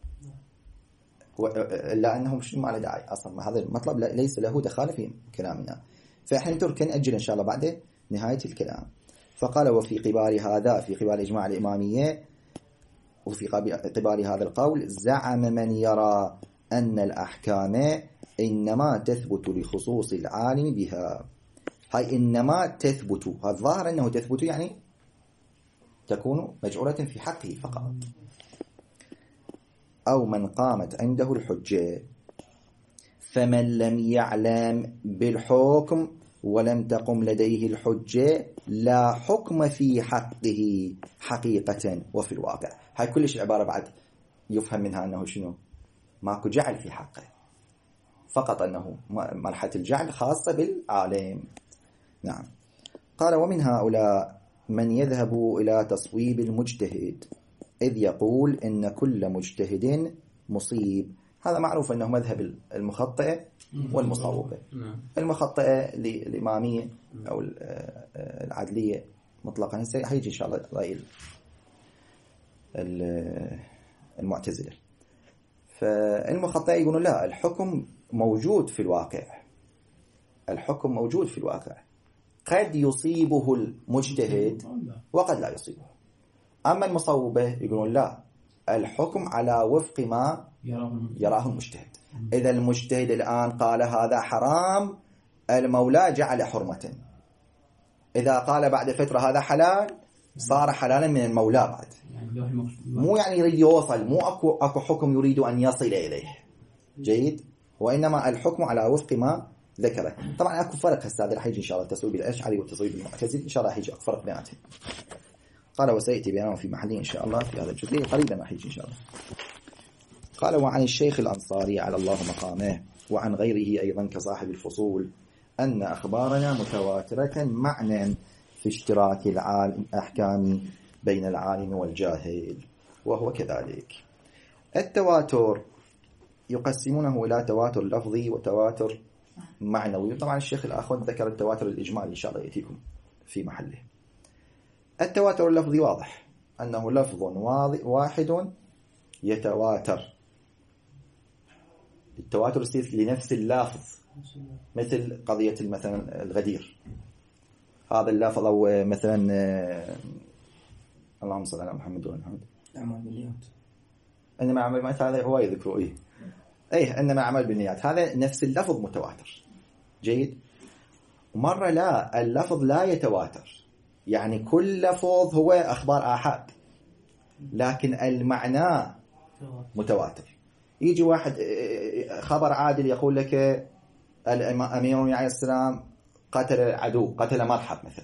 إلا أنه مش ما له داعي أصلا. هذا المطلب ليس له دخالة في كلامنا، فإحنا نترك نأجل إن شاء الله بعد نهاية الكلام. فقال وفي قبال هذا، في قبال إجماع الإمامية، وفي قبال هذا القول زعم من يرى أن الأحكام إنما تثبت لخصوص العالم بها. هاي إنما تثبت، هذا الظاهر أنه تثبت يعني تكون مجعولة في حقه فقط. أو من قامت عنده الحجة، فمن لم يعلم بالحكم ولم تقم لديه الحجة لا حكم في حقه حقيقة وفي الواقع. هاي كلش العبارة بعد يفهم منها أنه شنو؟ ماكو جعل في حقه، فقط أنه مرحلة الجعل خاصة بالعالم. نعم. قال ومن هؤلاء من يذهب إلى تصويب المجتهد، إذ يقول إن كل مجتهد مصيب. هذا معروف أنه مذهب المخطئة والمصوبة. المخطئة الإمامية أو العدلية مطلقا، هيجي إن شاء الله رأي المعتزلة. فالمخطئة يقولون لا، الحكم موجود في الواقع، الحكم موجود في الواقع، قد يصيبه المجتهد وقد لا يصيبه. أما المصوبة يقولون لا، الحكم على وفق ما يراه المجتهد. إذا المجتهد الآن قال هذا حرام، المولى جعل حرمة. إذا قال بعد فترة هذا حلال، صار حلالا من المولى بعد. مو يعني يريد يوصل، مو أكو حكم يريد أن يصل إليه. جيد. وإنما الحكم على وفق ما ذكره. طبعا أكو فرق هسه، هذا راح يجي إن شاء الله التصويب الأشعري والتصويب المعتزلي، إن شاء الله راح يجي فرق بيناتهم. قال وسيأتي بيانه في محله إن شاء الله في هذا الجزء قريبا راح يجي إن شاء الله. قال وعن الشيخ الأنصاري على الله مقامه وعن غيره أيضا كصاحب الفصول أن أخبارنا متواترة معنى في اشتراك الأحكام بين العالم والجاهل، وهو كذلك. التواتر يقسمونه إلى تواتر لفظي وتواتر معنوي. طبعا الشيخ الآخر ذكر التواتر الإجمالي، إن شاء الله يأتيكم في محله. التواتر اللفظي واضح أنه لفظ واحد يتواتر التواتر يصير لنفس اللافظ، مثل قضية مثلا الغدير، هذا اللافظ، أو مثلا اللهم صل على محمد وعلى محمد أعمال بالنيات، إنما أعمال بالنيات، هذا هو يذكره إنما أعمال بالنيات، هذا نفس اللفظ متواتر. جيد. مرة لا، اللفظ لا يتواتر، يعني كل لفظ هو أخبار آحاد، لكن المعنى متواتر. يجي واحد خبر عادل يقول لك الأمير عليه السلام قتل عدو، قتل مرحب مثلا.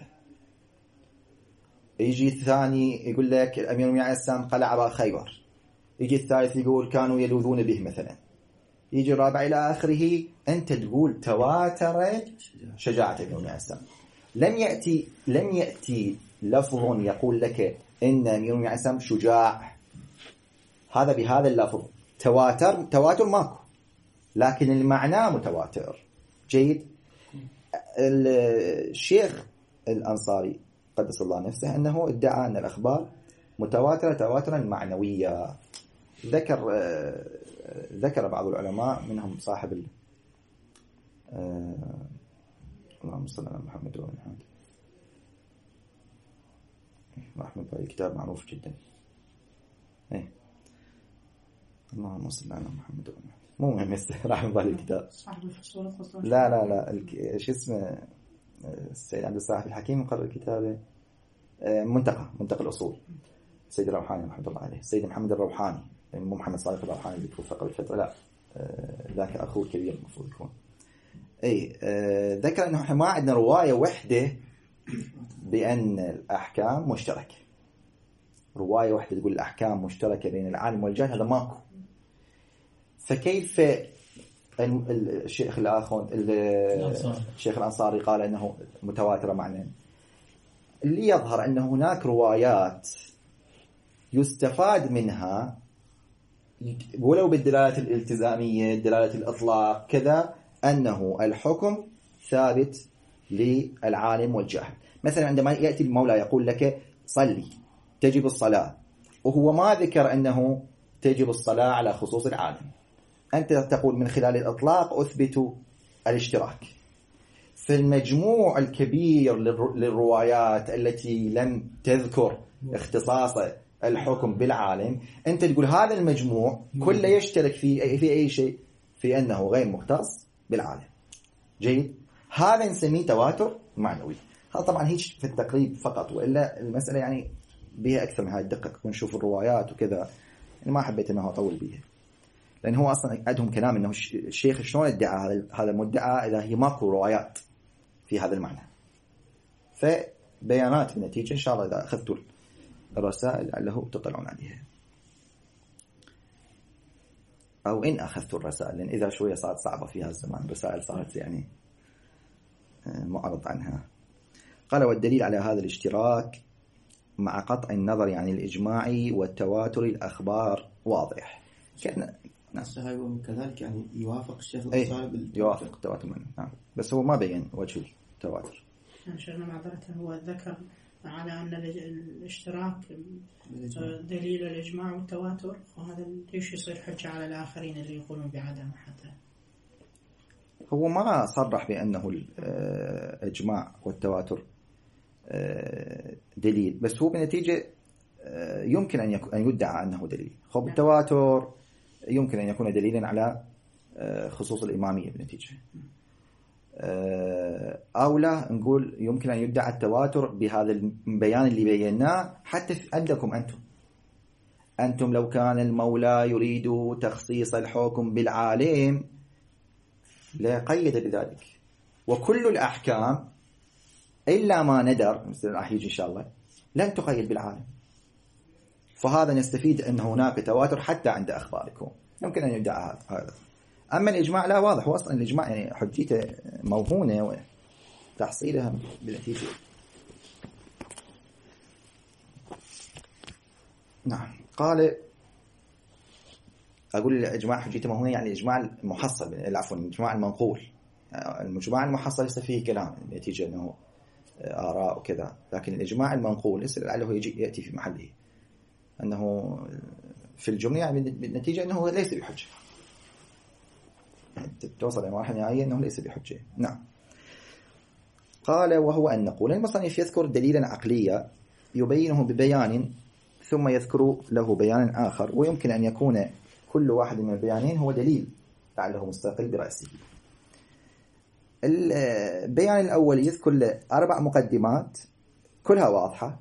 يجي الثاني يقول لك الأمير عليه السلام قلع أبا خيبر. يجي الثالث يقول كانوا يلوذون به مثلا. يجي الرابع إلى آخره. أنت تقول تواترت شجاعة الأمير عليه السلام. لم يأتي لفظ يقول لك إن الأمير عليه السلام شجاع، هذا بهذا اللفظ تواتر ماكو، لكن المعنى متواتر. جيد. الشيخ الأنصاري قدس الله نفسه أنه ادعى أن الأخبار متواترة تواترا معنويا. ذكر بعض العلماء منهم صاحب اللهم صل على محمد وعلى محمد محمد، هذا الكتاب معروف جدا. اللهم صل على محمد وعلى محمد، مو مهم رحمه الله الكتاب. صاحب الفصول. لا شو اسمه، السيد عبد الصالح الحكيم مقرر كتابه منتقى الأصول. السيد الروحاني رحمه الله عليه، السيد محمد الروحاني، مو محمد صالح الروحاني اللي توفى قبل فترة، لا ذاك أخوه الكبير المفروض يكون. ذكر أنه ما عندنا رواية وحدة بأن الأحكام مشتركة، رواية واحدة تقول الأحكام مشتركة بين العالم والجاهل، هذا ماكو. فكيف الشيخ الآخر الشيخ الأنصاري قال أنه متواترة معنى؟ اللي يظهر أن هناك روايات يستفاد منها ولو بالدلالة الالتزامية، دلالة الإطلاق كذا، أنه الحكم ثابت للعالم والجاهل. مثلا عندما يأتي المولى يقول لك صلي، تجب الصلاة، وهو ما ذكر أنه تجب الصلاة على خصوص العالم، أنت تقول من خلال الإطلاق أثبت الاشتراك. في المجموع الكبير للروايات التي لم تذكر اختصاص الحكم بالعالم، أنت تقول هذا المجموع كله يشترك في أي شيء، في أنه غير مختص بالعالم. جيد. هذا نسميه تواتر معنوي. هذا طبعا هيك في التقريب فقط، وإلا المسألة يعني بها أكثر من هاي الدقة، ونشوف الروايات وكذا. يعني ما حبيت أنه أطول بها، لأن هو أصلا عندهم كلام أنه الشيخ شلون ادعى هذا المدعى إذا هي ماكو روايات في هذا المعنى. فبيانات بالنتيجة إن شاء الله إذا أخذتوا الرسائل لعله تطلعون عليها، أو إن أخذتوا الرسائل، لأن إذا شوية صارت صعبة في هذا الزمان، الرسائل صارت يعني معرض عنها. قال والدليل على هذا الاشتراك مع قطع النظر عن الإجماع والتواتر الأخبار واضح. كان نعم كذلك يعني يوافق الشيخ الأنصاري يوافق التواتر منه. نعم، بس هو ما بين وجه التواتر. شيخنا معذرة، هو ذكر على أن الاشتراك دليل الإجماع والتواتر، وهذا ليش يصير حجة على الآخرين اللي يقولون بعدم؟ حتى هو ما صرح بأنه الإجماع والتواتر دليل، بس هو بنتيجة يمكن أن يدعى أنه دليل. خب التواتر يمكن أن يكون دليلا على خصوص الإمامية بنتيجة، أو لا نقول يمكن أن يدعى التواتر بهذا البيان اللي بيناه. حتى عندكم أنتم لو كان المولى يريد تخصيص الحكم بالعالم لا قيد بذلك، وكل الأحكام إلا ما ندر مثل راح يجي إن شاء الله لن تقيد بالعالم. فهذا نستفيد أن هناك تواتر حتى عند أخباركم، يمكن أن يدعى هذا. أما الإجماع لا، واضح، هو أصلا الإجماع يعني حجيته موهونة وتحصيلها بالنتيجة. نعم. قال أقول الإجماع حجيته موهونة يعني الإجماع المحصل، عفوا الإجماع المنقول. المجمع المحصل ليس فيه كلام النتيجة أنه آراء وكذا، لكن الإجماع المنقول ليس لعله يأتي في محله، أنه في الجملة يعني بالنتيجة أنه ليس بحجة. توصل إلى مرحلة نهائية أنه ليس بحجة. نعم. قال وهو أن نقول المصنف يذكر دليلا عقليا يبينه ببيان ثم يذكر له بيان آخر، ويمكن أن يكون كل واحد من البيانين هو دليل لعله مستقل برأسه. البيان الأول يذكر 4 مقدمات كلها واضحة،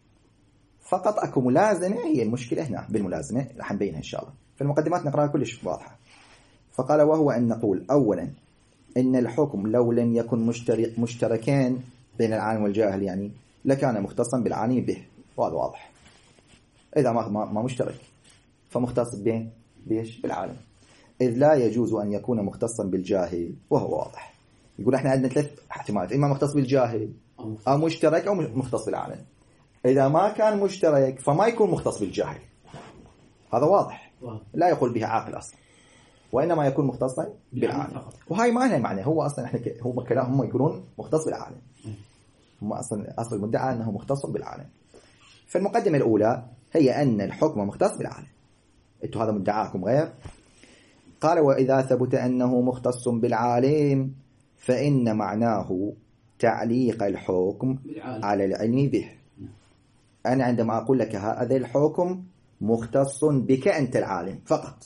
فقط أكو ملازمة هي المشكلة هنا بالملازمة رح نبينها إن شاء الله. فالمقدمات نقرأها كلش واضحة. فقال وهو أن نقول أولا إن الحكم لو لم يكن مشتركين بين العالم والجاهل يعني لكان مختصا بالعالم به، وهذا واضح. إذا ما مشترك فمختص بيش بالعالم، إذ لا يجوز أن يكون مختصا بالجاهل، وهو واضح. يقول احنا عندنا 3 احتمالات، إما مختص بالجاهل أو مشترك أو مختص بالعالم. إذا ما كان مشترك فما يكون مختص بالجاهل، هذا واضح لا يقول بها عاقل أصلا، وإنما يكون مختصا بالعالم. وهاي ما لها معنى، هو أصلا احنا هو كلامهم يقولون مختص بالعالم، هم أصل المدعى أنه مختص بالعالم. فالمقدمة الأولى هي أن الحكم مختص بالعالم، انتوا هذا مدعاكم غير. قال وإذا ثبت أنه مختص بالعالم فإن معناه تعليق الحكم على العلم به. أنا عندما أقول لك هذا الحكم مختص بك أنت العالم فقط،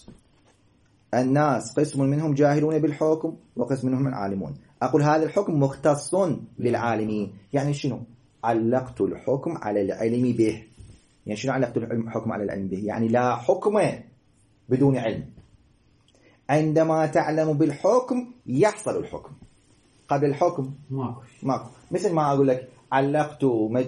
الناس قسم منهم جاهلون بالحكم وقسم منهم عالمون، أقول هذا الحكم مختص بالعالمين، يعني شنو؟ علقت الحكم على العلم به. يعني شنو علقت الحكم على العلم به؟ يعني لا حكم بدون علم. عندما تعلم بالحكم يحصل الحكم، قبل الحكم ماكو. مثل ما أقول لك علقت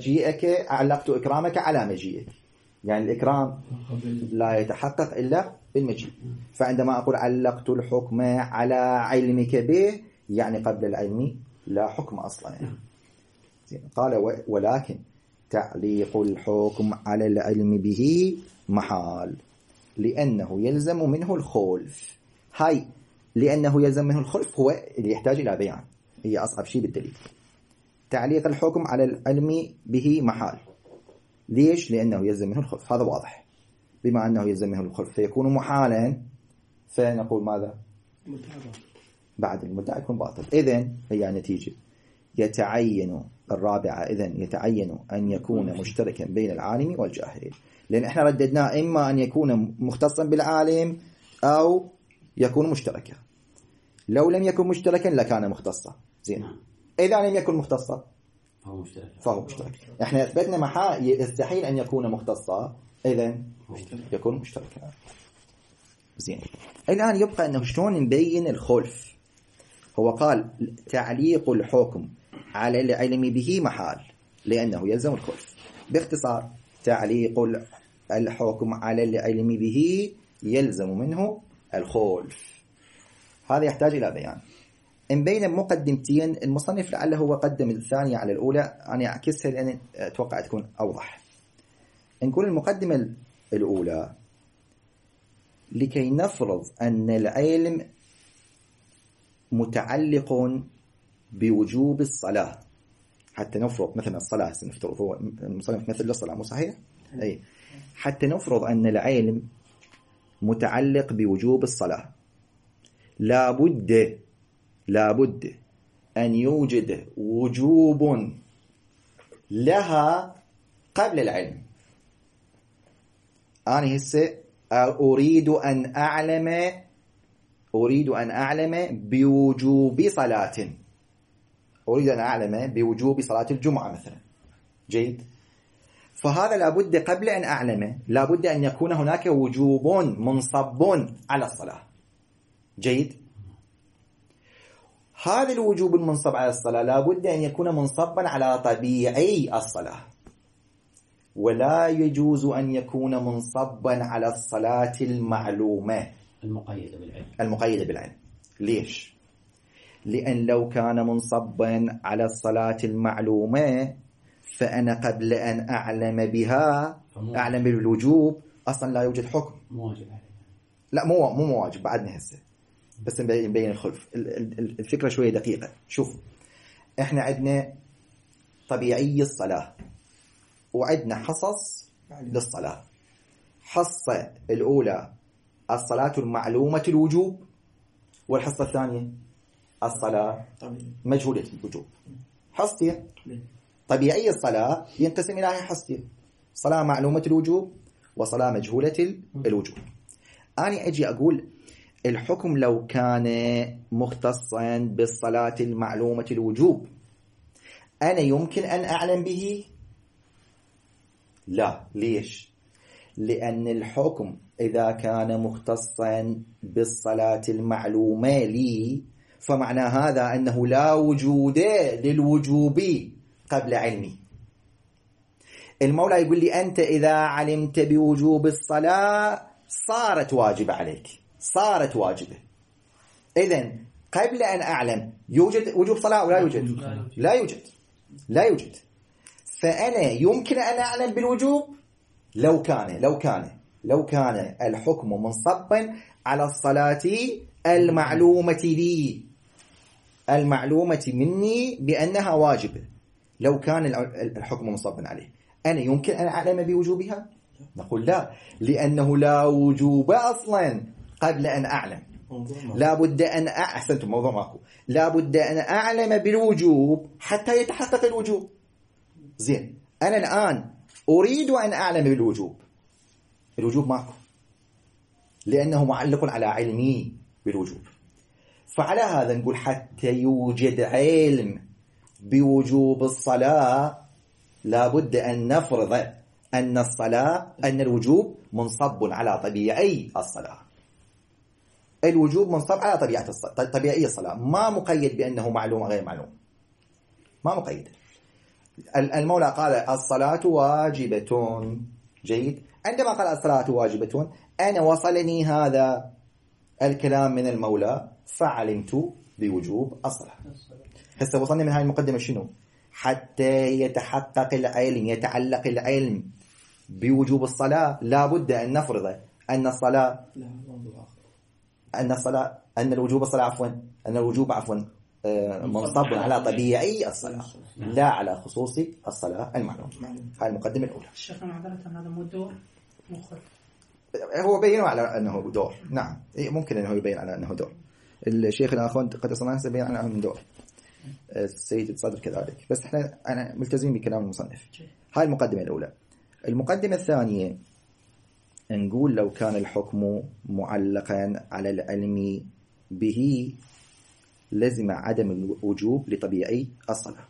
إكرامك على مجيئك، يعني الإكرام لا يتحقق إلا بالمجيء. فعندما أقول علقت الحكم على علمك به يعني قبل العلم لا حكم أصلا. قال ولكن تعليق الحكم على العلم به محال، لأنه يلزم منه الخلف. هاي لأنه يلزم منه الخلف هو اللي يحتاج إلى بيان، هي أصعب شيء بالدليل. تعليق الحكم على العلم به محال، ليش؟ لأنه يلزم منه الخلف، هذا واضح. بما أنه يلزم منه الخلف فيكون محالا، فنقول ماذا؟ بعد المدعى يكون باطل. إذن هي نتيجة يتعين الرابعة، إذن يتعين أن يكون مشتركا بين العالم والجاهل، لأن إحنا رددنا إما أن يكون مختصا بالعالم أو يكون مشتركا. لو لم يكن مشتركا لكان مختصا، زين. إذا لم يكن مختصا فهو مشترك. إحنا أثبتنا يستحيل أن يكون مختصا، إذن يكون مشتركا، زين. الآن يبقى أنه شلون نبين الخلف. هو قال تعليق الحكم على العلم به محال لأنه يلزم الخلف. باختصار تعليق الحكم على العلم به يلزم منه الخلف، هذا يحتاج إلى بيان. إن بين مقدمتين المصنف لعله هو قدم الثانية على الأولى، أنا أعكسها لأن أتوقع تكون أوضح. نقول المقدمة الأولى لكي نفرض أن العلم متعلق بوجوب الصلاة، حتى نفرض مثلا الصلاة سنفترض، هو المصنف مثل الصلاة مو صحيح؟ أي حتى نفرض أن العلم متعلق بوجوب الصلاة، لابد أن يوجد وجوب لها قبل العلم. أنا هسه أريد أن أعلم بوجوب صلاة، أريد أن أعلم بوجوب صلاة الجمعة مثلا، جيد. فهذا لابد قبل أن أعلمه لابد أن يكون هناك وجوب منصب على الصلاة، جيد. هذا الوجوب المنصب على الصلاة لابد أن يكون منصبا على طبيعي الصلاة، ولا يجوز أن يكون منصبا على الصلاة المعلومة المقيدة بالعلم. ليش؟ لأن لو كان منصبا على الصلاة المعلومة فأنا قبل أن أعلم بها أعلم بالوجوب أصلا لا يوجد حكم مواجب. لا مو مواجب، بعدنا هسه بس نبين الخلف. الفكرة شوية دقيقة. شوف، احنا عندنا طبيعي الصلاة وعندنا حصص للصلاة. حصة الأولى الصلاة المعلومة الوجوب، والحصة الثانية الصلاة مجهولة الوجوب. حصتين طبيعي الصلاة ينقسم إلى حصتين: صلاة معلومة الوجوب وصلاة مجهولة الوجوب. أنا أجي أقول الحكم لو كان مختصا بالصلاة المعلومة الوجوب أنا يمكن أن أعلم به؟ لا. ليش؟ لأن الحكم إذا كان مختصا بالصلاة المعلومة لي فمعنى هذا أنه لا وجود للوجوب قبل علمي. المولى يقول لي أنت إذا علمت بوجوب الصلاة صارت واجبة عليك، صارت واجبة. إذن قبل أن أعلم يوجد وجوب صلاة ولا يوجد؟ لا يوجد، لا يوجد. فأنا يمكن أن أعلم بالوجوب لو كان الحكم منصبا على الصلاة المعلومة لي، المعلومة مني بأنها واجبة. لو كان الحكم منصبا عليه أنا يمكن أن أعلم بوجوبها؟ نقول لا، لأنه لا وجوب أصلا قبل أن أعلم. لا بد أن أحسنتم موضوع ماكو، لا بد أن أعلم بالوجوب حتى يتحقق الوجوب. زين، أنا الآن أريد أن أعلم بالوجوب، الوجوب ماكو لأنه معلق على علمي بالوجوب. فعلى هذا نقول حتى يوجد علم بوجوب الصلاة لابد أن نفرض أن الوجوب منصب على طبيعي الصلاة. الوجوب منصب على طبيعي الصلاة، ما مقيد بأنه معلوم غير معلوم، ما مقيد. المولى قال الصلاة واجبة. جيد، عندما قال الصلاة واجبة أنا وصلني هذا الكلام من المولى فعلمت بوجوب الصلاة. هسه وصلنا من هاي المقدمة شنو؟ حتى يتحقق العلم، يتعلق العلم بوجوب الصلاة لابد أن نفرض أن الصلاة أن الوجوب منصب على طبيعي الصلاة لا على خصوص الصلاة المعلومة. هاي المقدمة الأولى. الشيخ معذرة هذا مو دور مخرج، هو بين على أنه دور. نعم ممكن أنه يبين على أنه دور. الشيخ الآخر قد أصلا يبين على أنه دور، السيد الصدر كذلك، بس أنا ملتزم بكلام المصنف. هاي المقدمة الأولى. المقدمة الثانية نقول لو كان الحكم معلقا على العلم به لزم عدم الوجوب لطبيعي الصلاة.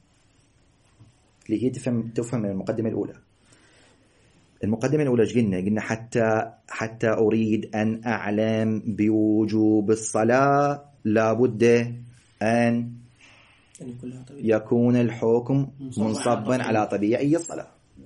لكي تفهم من المقدمة الأولى. المقدمة الأولى قلنا حتى أريد أن أعلم بوجوب الصلاة لابد أن يكون الحكم منصبا على طبيعي الصلاة.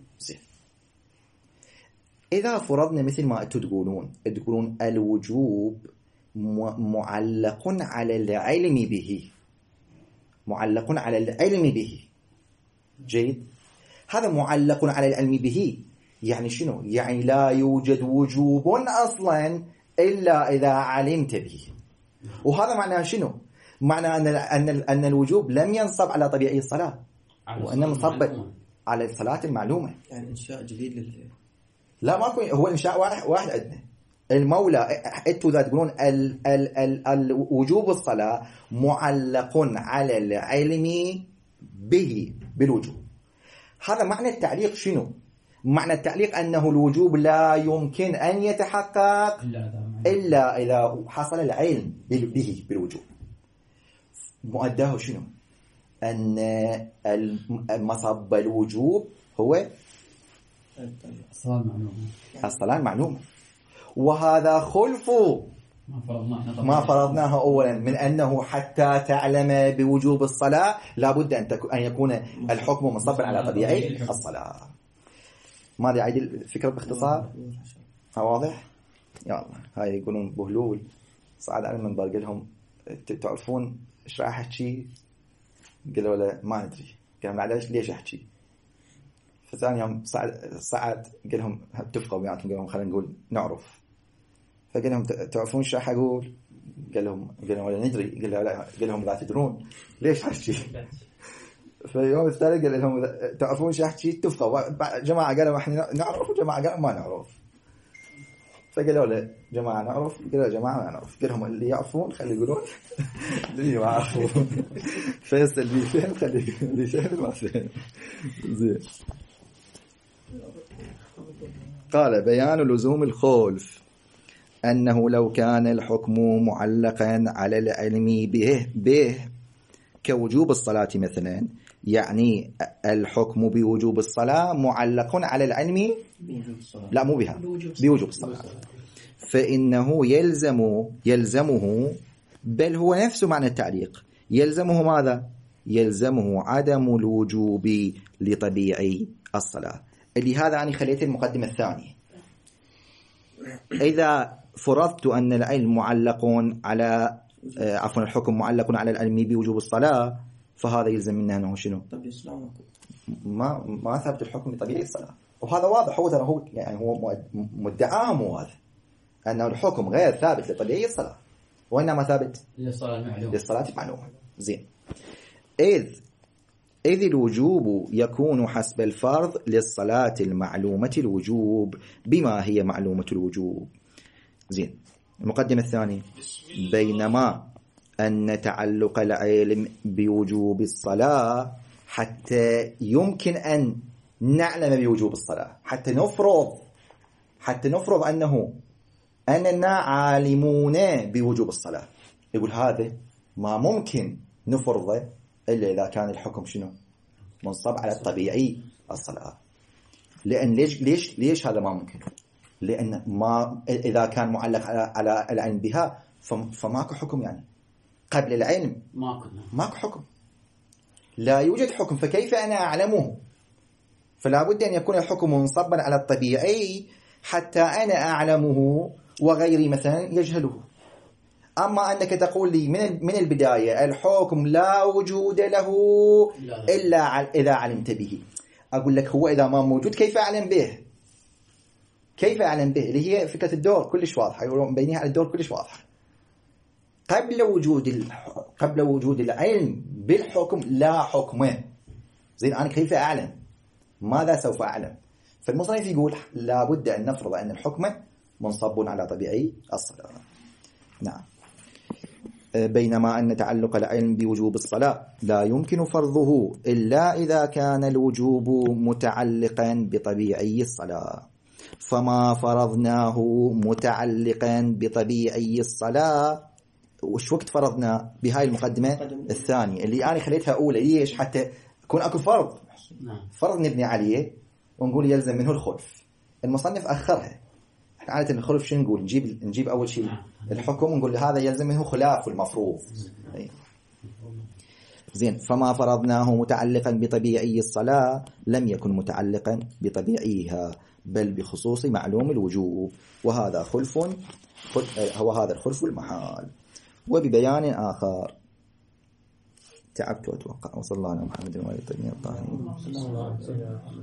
إذا فرضنا مثل ما تقولون الوجوب معلق على العلم به، معلق على العلم به. جيد، هذا معلق على العلم به يعني شنو؟ يعني لا يوجد وجوب أصلا إلا إذا علمت به. وهذا معناه شنو؟ معناه أن الوجوب لم ينصب على طبيعي الصلاة، وإنما انصب على الصلاة المعلومة. يعني إنشاء جديد لا ماكو، هو إنشاء واحد عندنا. المولى أنتوا ذا تقولون الوجوب الصلاة معلق على العلم به بالوجوب. هذا معنى التعليق. شنو معنى التعليق؟ أنه الوجوب لا يمكن أن يتحقق إلا إذا حصل العلم به بالوجوب. مؤداه شنو؟ أن المصب الوجوب هو الصلاة المعلومة، وهذا خلف ما فرضناه أولا من أنه حتى تعلم بوجوب الصلاة لابد أن يكون الحكم منصبا على طبيعي الصلاة. ماذا يعيد الفكرة باختصار؟ واضح؟ يا الله. هاي يقولون بهلول صعد على المنبر قال لهم تعرفون ايش راح احكي؟ قالوا له ما ندري. قال لهم ليش احكي؟ فثاني يوم صعد قال لهم اتفقوا وياكم، قال لهم خلينا نقول نعرف. فقال لهم تعرفون ايش راح اقول؟ قال لهم ولا ندري. قال لهم لا تدرون ليش احكي؟ فاليوم الثالث قال لهم تعرفون ايش احكي؟ اتفقوا جماعه قالوا احنا نعرف وجماعه قالوا ما نعرف. فقالوا له جماعة نعرف، قالوا جماعة ما نعرف، قال لهم اللي يعرفون خلي يقولون، اللي ما يعرفون فيصل اللي فهم خلي اللي فهم ما فهم. زين. قال بيان لزوم الخلف أنه لو كان الحكم معلقا على العلم به كوجوب الصلاة مثلا، يعني الحكم بوجوب الصلاة معلق على العلم، لا مو بها، بوجوب الصلاة، فإنه يلزمه بل هو نفس معنى التعليق، يلزمه ماذا؟ يلزمه عدم الوجوب لطبيعي الصلاة. اللي هذا أنا خليت المقدمة الثانية. إذا فرضت أن العلم معلق على الحكم معلق على العلم بوجوب الصلاة، فهذا يلزم منه أنه شنو؟ ما ثبت الحكم بطبيعي الصلاة، وهذا واضح. هو ترى هو يعني هو مدعاه مو هذا، أنه الحكم غير ثابت لطبيعي الصلاة، وإنما ثابت للصلاة المعلومة. زين. إذ الوجوب يكون حسب الفرض للصلاة المعلومة الوجوب بما هي معلومة الوجوب. زين. المقدمة الثانية، بينما أن تعلق العلم بوجوب الصلاة حتى يمكن أن نعلم بوجوب الصلاة، حتى نفرض أننا عالمون بوجوب الصلاة. يقول هذا ما ممكن نفرضه إلا إذا كان الحكم شنو؟ منصب على الطبيعي الصلاة. لأن ليش هذا ما ممكن؟ لأن ما إذا كان معلق على العلم بها فماكو حكم، يعني قبل العلم ماكو حكم، لا يوجد حكم، فكيف أنا أعلمه؟ فلا بد أن يكون الحكم منصبا على الطبيعي حتى أنا أعلمه وغيري مثلا يجهله. أما أنك تقول لي من البداية الحكم لا وجود له إلا إذا علمت به، أقول لك هو إذا ما موجود كيف أعلم به؟ اللي هي فكرة الدور كلش واضحة، يقولون بينها على الدور كلش واضحة. قبل وجود العلم بالحكم لا حكم. زين، أنا كيف أعلم؟ ماذا سوف أعلم؟ فالمصنف يقول لا بد أن نفرض أن الحكم منصب على طبيعي الصلاة. نعم. بينما أن تعلق العلم بوجوب الصلاة لا يمكن فرضه إلا إذا كان الوجوب متعلقا بطبيعي الصلاة، فما فرضناه متعلقا بطبيعي الصلاة. وش وقت فرضنا؟ بهاي المقدمة الثانية اللي أنا خليتها أولى. ليش؟ حتى يكون أكو فرض نبني عليه ونقول يلزم منه الخلف. المصنف أخرها. احنا عادة الخلف شو نقول؟ نجيب أول شيء الحكم ونقول هذا يلزم منه خلاف المفروض. زين. فما فرضناه متعلقا بطبيعي الصلاة لم يكن متعلقا بطبيعيها بل بخصوص معلوم الوجوب، وهذا خلف هذا الخلف المحال. وببيان آخر تعبت وأتوقع. وصلى الله على محمد وعلى آله الطاهرين.